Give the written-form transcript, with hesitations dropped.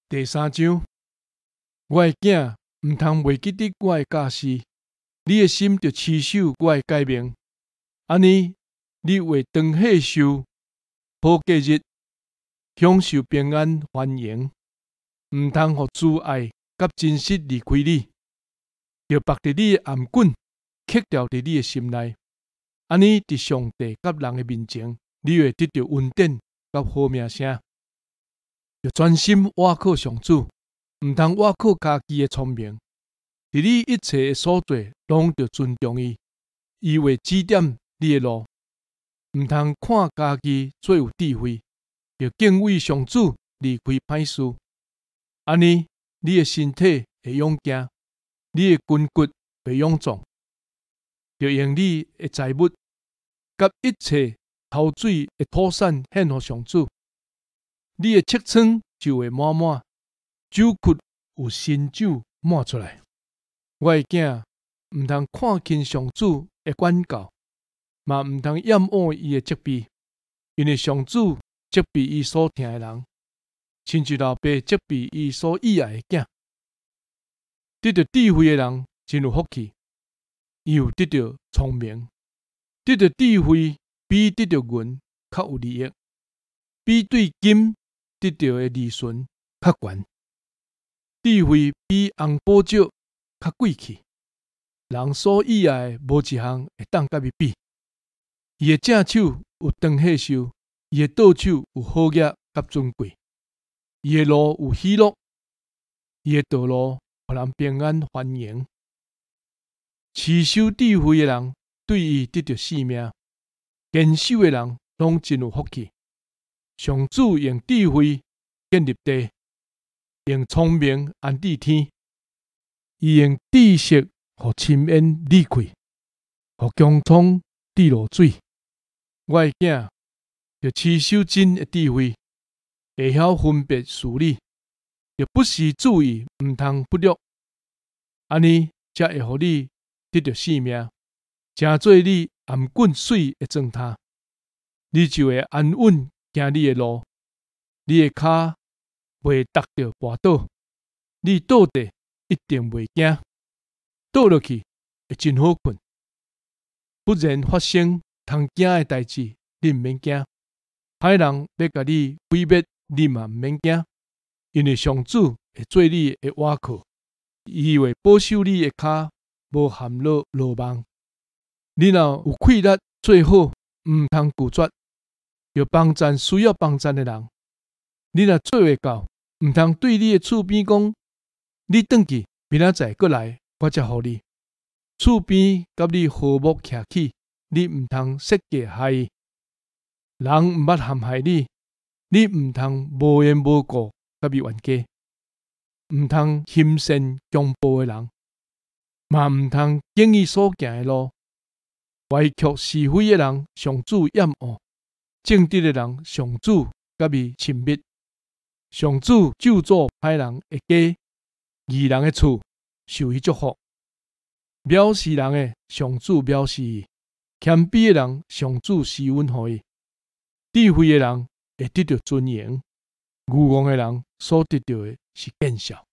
第三章，我的囝，毋通袂记得我的教示，你的心着持守我的诫命。安尼，你会长岁寿、保节日，享受平安繁荣。毋通互自爱甲真实离开你，着绑伫你的颔棍，刻掉伫你的心内。安尼，伫上帝甲人的面前，你会得到恩典甲好名声。要专心倚靠上主，毋通倚靠家己的聪明。伫你一切的所做，拢着尊重伊，伊会指点你的路。毋通看家己最有智慧，要敬畏上主，离开歹事。安尼，你的身体会勇健，你的筋骨会勇壮。要用你的财物，甲一切头水的土产献互上主。你的册仓就会满满，酒窟有新酒满出来。我的囝，毋通看轻上主的管教，嘛毋通厌恶伊的责备，因为上主责备伊所疼的人，亲像老爸责备伊所喜爱的囝。得到智慧的人真有福气，伊有得到聪明。得到智慧比得到银较有利益，比对金得到的利润较悬。智慧比红宝石较贵气。人所喜爱的无一项会当甲伊比。伊的正手有长岁寿，伊的倒手有好业甲尊贵。伊的路有喜乐，伊的道路互人平安繁荣。持守智慧的人，对伊得到性命；坚守的人，拢真有福气。上主用智慧建立地，用聪明安置天。伊用知识互深渊裂开，互强创滴落水。我的囝，要持守真的智慧，会晓分别事理，要不时注意，毋通忽略。安尼才会互你得到性命，成做你颔棍水的砖塔。你就会安稳行你的路，你的脚袂踏着跋倒，你倒地一定袂惊，倒落去会真好困。忽然发生通惊的代志，你毋免惊。歹人要甲你毁灭，你嘛毋免惊，因为上主会做你的倚靠，伊会保守你的脚无陷落罗网。你若有气力做好，毋通拒绝，要帮赞需要帮赞的人。你若做袂到，毋通对你的厝边讲：你转去，明仔载过来，我才互你。厝边甲你和睦徛起，你毋通设计害伊。人毋捌陷害你，你毋通无缘无故甲伊冤家。毋通轻善强暴的人，嘛毋通经伊所行的路。歪曲是非的人，上主厌恶；正直的人，上主甲伊亲密。上主咒诅歹人的家，义人的厝受伊祝福。藐视人的，上主藐视伊；谦卑的人，上主施恩予伊。智慧的人会得到尊严，愚妄的人所得到的是见笑。